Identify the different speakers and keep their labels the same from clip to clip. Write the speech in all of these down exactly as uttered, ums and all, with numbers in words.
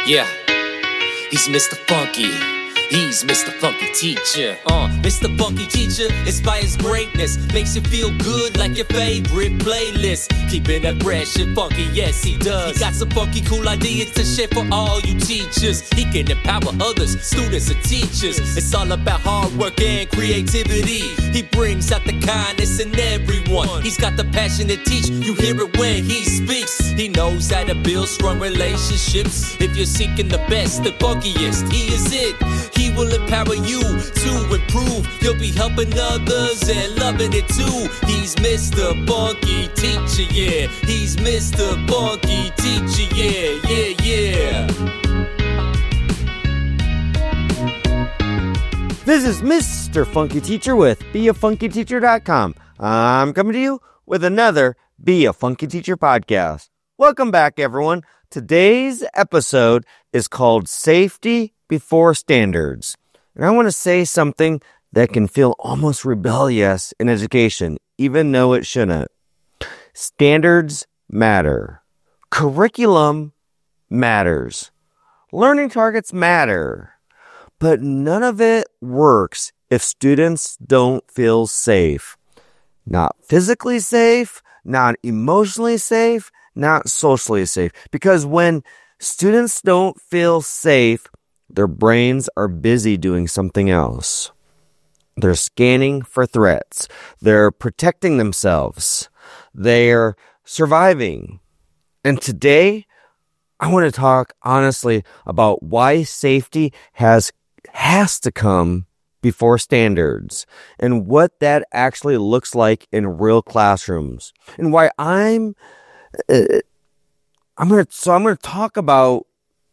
Speaker 1: Yeah, he's Mister Funky. He's Mister Funky Teacher. Uh, Mister Funky Teacher inspires greatness, makes you feel good like your favorite playlist. Keeping it fresh and funky, yes he does. He got some funky cool ideas to share for all you teachers. He can empower others, students and teachers. It's all about hard work and creativity. He brings out the kindness in everyone. He's got the passion to teach, you hear it when he speaks. He knows how to build strong relationships. If you're seeking the best, the funkiest, he is it. He will empower you to improve. You'll be helping others and loving it too. He's Mister Funky Teacher, yeah. He's Mister Funky Teacher, yeah, yeah, yeah.
Speaker 2: This is Mister Funky Teacher with be a funky teacher dot com. I'm coming to you with another Be a Funky Teacher podcast. Welcome back, everyone. Today's episode is called Safety Before Standards. And I want to say something that can feel almost rebellious in education, even though it shouldn't. Standards matter. Curriculum matters. Learning targets matter. But none of it works if students don't feel safe. Not physically safe, not emotionally safe, not socially safe. Because when students don't feel safe, their brains are busy doing something else. They're scanning for threats. They're protecting themselves. They're surviving. And today, I want to talk honestly about why safety has has to come before standards and what that actually looks like in real classrooms. And why I'm uh, I'm going to so I'm going to talk about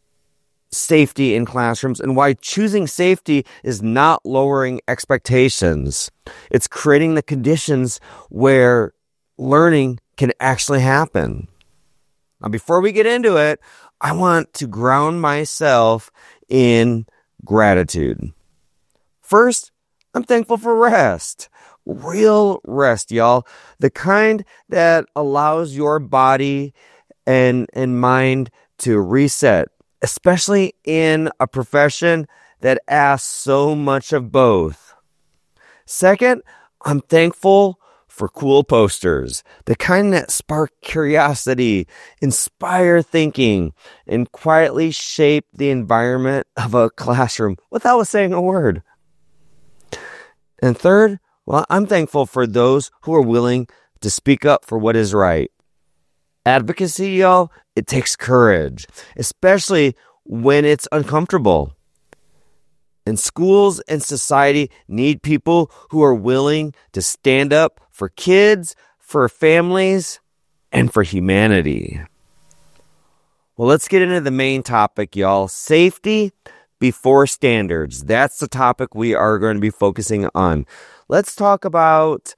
Speaker 2: safety in classrooms and why choosing safety is not lowering expectations. It's creating the conditions where learning can actually happen. Now, before we get into it, I want to ground myself in gratitude. First, I'm thankful for rest. Real rest, y'all. The kind that allows your body and, and mind to reset, especially in a profession that asks so much of both. Second, I'm thankful for cool posters, the kind that spark curiosity, inspire thinking, and quietly shape the environment of a classroom without saying a word. And third, well, I'm thankful for those who are willing to speak up for what is right. Advocacy, y'all, it takes courage, especially when it's uncomfortable. And schools and society need people who are willing to stand up for kids, for families, and for humanity. Well, let's get into the main topic, y'all. Safety before standards. That's the topic we are going to be focusing on. Let's talk about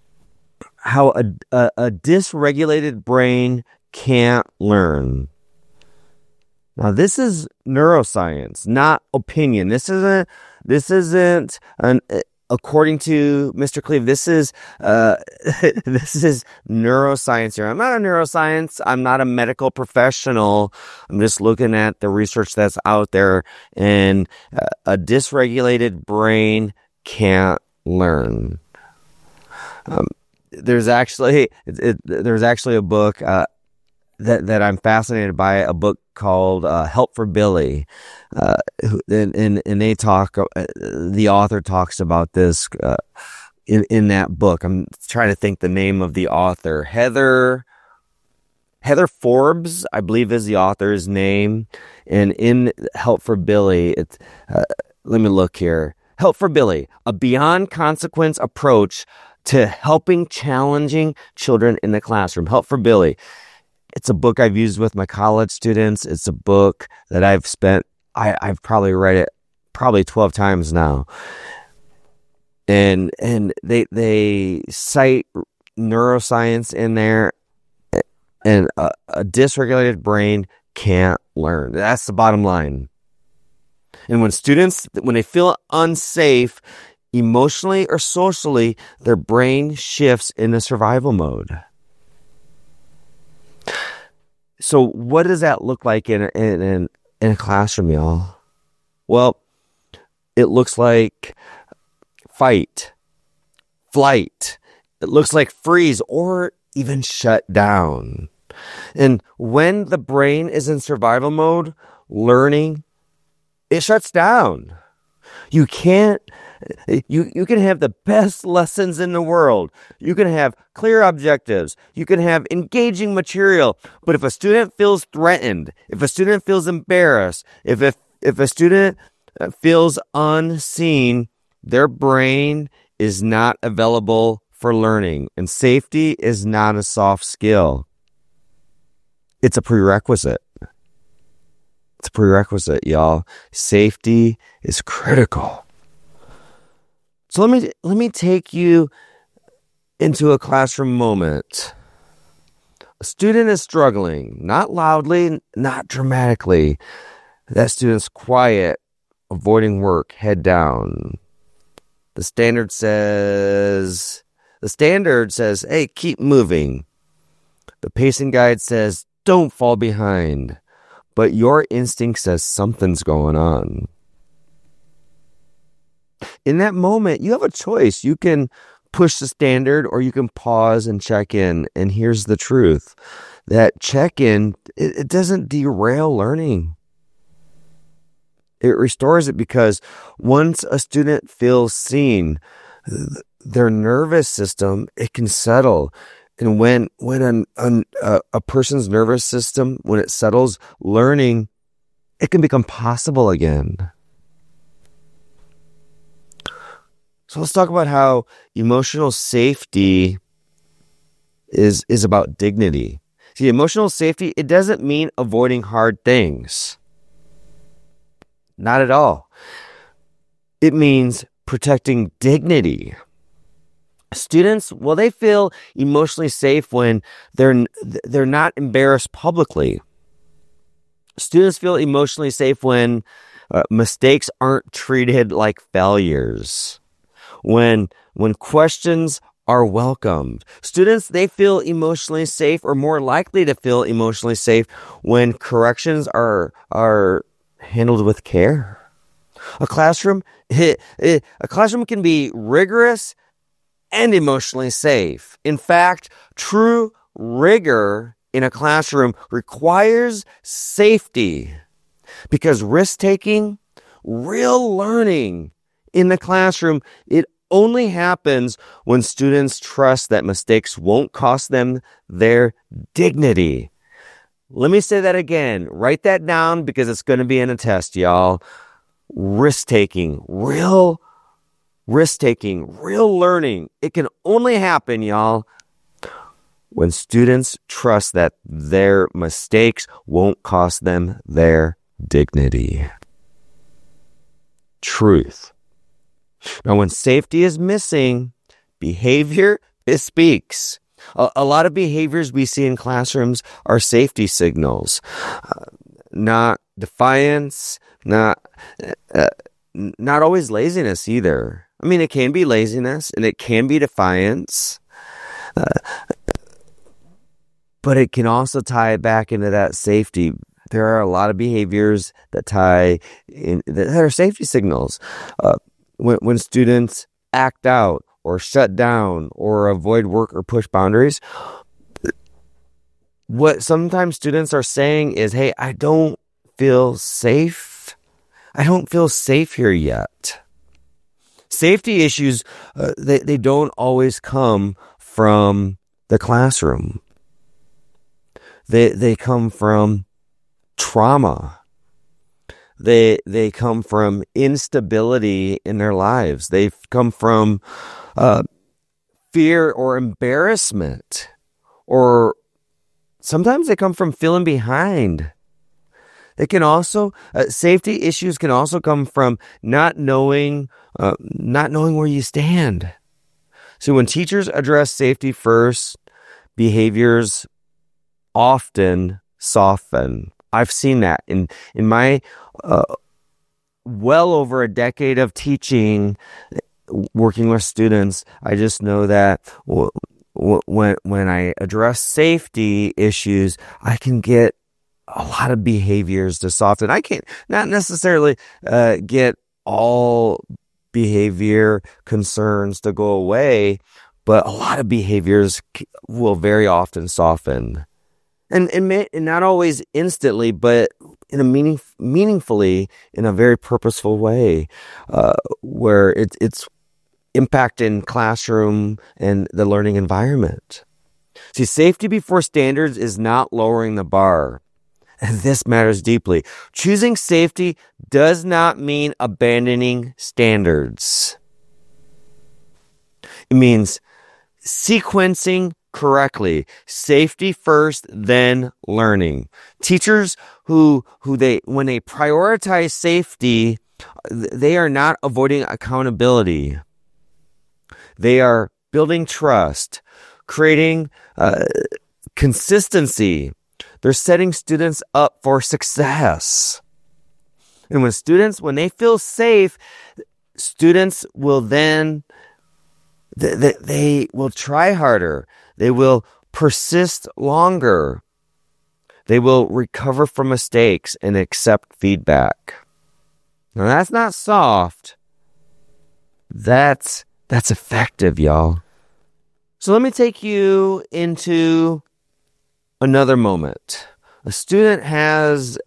Speaker 2: how a, a, a dysregulated brain can't learn. Now, this is neuroscience, not opinion. This isn't, this isn't, an, according to Mister Cleve, this is, uh, this is neuroscience here. I'm not a neuroscience. I'm not a medical professional. I'm just looking at the research that's out there, and uh, a dysregulated brain can't learn. Um, there's actually, it, it, there's actually a book, uh, that, that I'm fascinated by, a book called uh, Help for Billy. Uh, and, and, and they talk, uh, the author talks about this uh, in, in that book. I'm trying to think the name of the author. Heather, Heather Forbes, I believe is the author's name. And in Help for Billy, it's, uh, let me look here. Help for Billy, a beyond consequence approach to helping challenging children in the classroom. Help for Billy. It's a book I've used with my college students. It's a book that I've spent, I, I've probably read it probably twelve times now. And and they they cite neuroscience in there, and a, a dysregulated brain can't learn. That's the bottom line. And when students, when they feel unsafe, emotionally or socially, their brain shifts into survival mode. So what does that look like in, in, in in a classroom, y'all? Well, it looks like fight, flight. It looks like freeze or even shut down. And when the brain is in survival mode, learning, it shuts down. You can't, you, you can have the best lessons in the world. You can have clear objectives. You can have engaging material. But if a student feels threatened, if a student feels embarrassed, if, if, if a student feels unseen, their brain is not available for learning. And safety is not a soft skill. It's a prerequisite. It's a prerequisite, y'all. Safety is critical. So let me let me take you into a classroom moment. A student is struggling, not loudly, not dramatically. That student's quiet, avoiding work, head down. The standard says, the standard says, hey, keep moving. The pacing guide says, don't fall behind. But your instinct says something's going on. In that moment, you have a choice. You can push the standard or you can pause and check in. And here's the truth. That check-in, it, it doesn't derail learning. It restores it because once a student feels seen, their nervous system, it can settle. And when when an, an, a, a person's nervous system, when it settles, learning, it can become possible again. So let's talk about how emotional safety is, is about dignity. See, emotional safety, it doesn't mean avoiding hard things. Not at all. It means protecting dignity. Students, well, they feel emotionally safe when they're they're not embarrassed publicly. Students feel emotionally safe when uh, mistakes aren't treated like failures. When when questions are welcomed. Students, they feel emotionally safe or more likely to feel emotionally safe when corrections are are handled with care. A classroom, it, it, a classroom can be rigorous and emotionally safe. In fact, true rigor in a classroom requires safety because risk-taking, real learning in the classroom, it only happens when students trust that mistakes won't cost them their dignity. Let me say that again. Write that down because it's going to be in a test, y'all. Risk-taking, real risk-taking, real learning. It can only happen, y'all, when students trust that their mistakes won't cost them their dignity. Truth. Now, when safety is missing, behavior, it speaks. A, a lot of behaviors we see in classrooms are safety signals, uh, not defiance, not uh, not always laziness either. I mean, it can be laziness and it can be defiance, uh, but it can also tie back into that safety. There are a lot of behaviors that tie in that are safety signals. Uh, when, when students act out or shut down or avoid work or push boundaries, what sometimes students are saying is, hey, I don't feel safe. I don't feel safe here yet. Safety issues, uh, they, they don't always come from the classroom. They they come from trauma. They they come from instability in their lives. They come from uh, fear or embarrassment, or sometimes they come from feeling behind. They can also uh, safety issues can also come from not knowing uh, not knowing where you stand. So when teachers address safety first, behaviors often soften. I've seen that in in my uh, well over a decade of teaching, working with students. I just know that w- w- when when I address safety issues, I can get a lot of behaviors to soften. I can't not necessarily uh, get all behavior concerns to go away, but a lot of behaviors will very often soften. And, and, may, and not always instantly, but in a meaning, meaningfully, in a very purposeful way, uh, where it, it's impacting classroom and the learning environment. See, safety before standards is not lowering the bar. And this matters deeply. Choosing safety does not mean abandoning standards. It means sequencing correctly. Safety first, then learning. Teachers who who they when they prioritize safety, they are not avoiding accountability. They are building trust, creating uh, consistency. They're setting students up for success. And when students, when they feel safe, students will then They, they will try harder. They will persist longer. They will recover from mistakes and accept feedback. Now that's not soft. That's, that's effective, y'all. So let me take you into another moment. A student has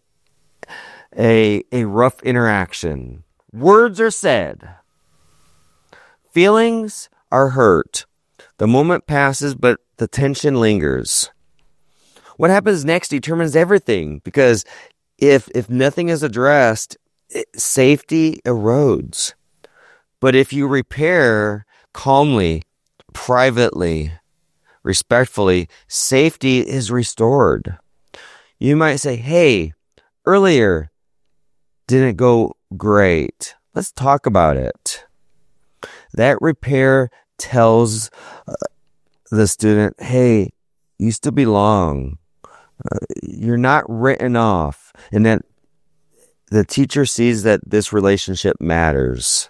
Speaker 2: a, a rough interaction. Words are said. Feelings are hurt. The moment passes, but the tension lingers. What happens next determines everything, because if if nothing is addressed, it, safety erodes. But if you repair calmly, privately, respectfully, safety is restored. You might say, hey, earlier didn't go great. Let's talk about it. That repair tells uh, the student, hey, you still belong. Uh, you're not written off. And that the teacher sees that this relationship matters.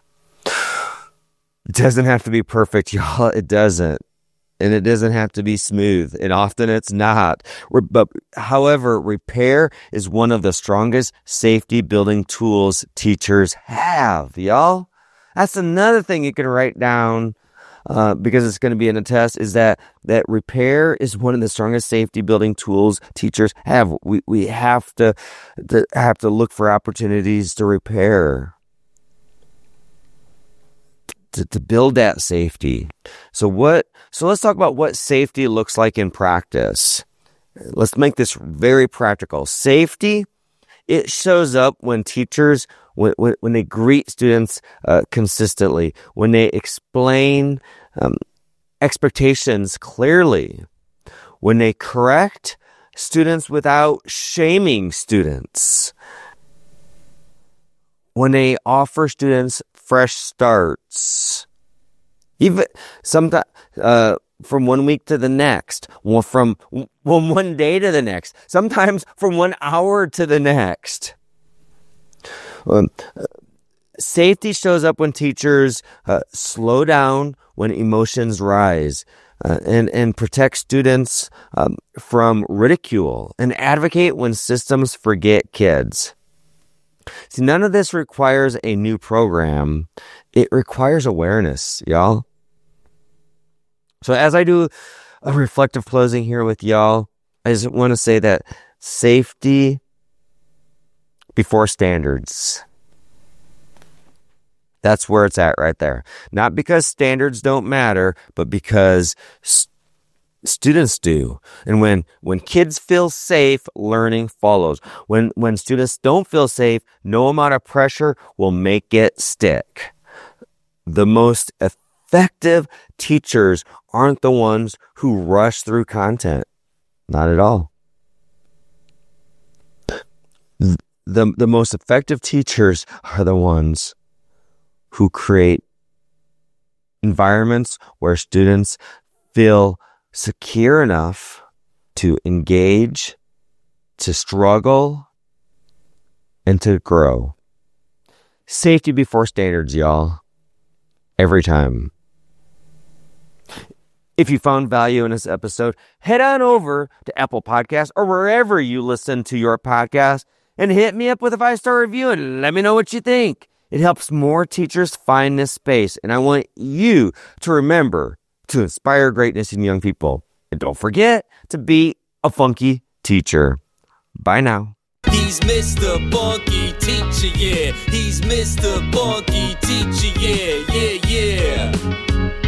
Speaker 2: It doesn't have to be perfect, y'all. It doesn't. And it doesn't have to be smooth. And often it's not. But however, repair is one of the strongest safety building tools teachers have, y'all. That's another thing you can write down uh, because it's going to be in a test, is that that repair is one of the strongest safety building tools teachers have. We we have to, to have to look for opportunities to repair, to, to build that safety. So what? So let's talk about what safety looks like in practice. Let's make this very practical. Safety, it shows up when teachers, when, when, when they greet students uh, consistently, when they explain um, expectations clearly, when they correct students without shaming students, when they offer students fresh starts, even sometimes uh, from one week to the next, well, from from one day to the next, sometimes from one hour to the next. Um, safety shows up when teachers uh, slow down when emotions rise, uh, and and protect students um, from ridicule, and advocate when systems forget kids. See, none of this requires a new program. It requires awareness, y'all. So as I do a reflective closing here with y'all, I just want to say that safety before standards. That's where it's at right there. Not because standards don't matter, but because st- students do. And when, when kids feel safe, learning follows. When, when students don't feel safe, no amount of pressure will make it stick. The most effective teachers aren't the ones who rush through content. Not at all. The, the most effective teachers are the ones who create environments where students feel secure enough to engage, to struggle, and to grow. Safety before standards, y'all. Every time. If you found value in this episode, head on over to Apple Podcasts or wherever you listen to your podcast and hit me up with a five-star review and let me know what you think. It helps more teachers find this space, and I want you to remember to inspire greatness in young people. And don't forget to be a funky teacher. Bye now.
Speaker 1: He's Mister Funky Teacher, yeah. He's Mister Funky Teacher, yeah, yeah, yeah.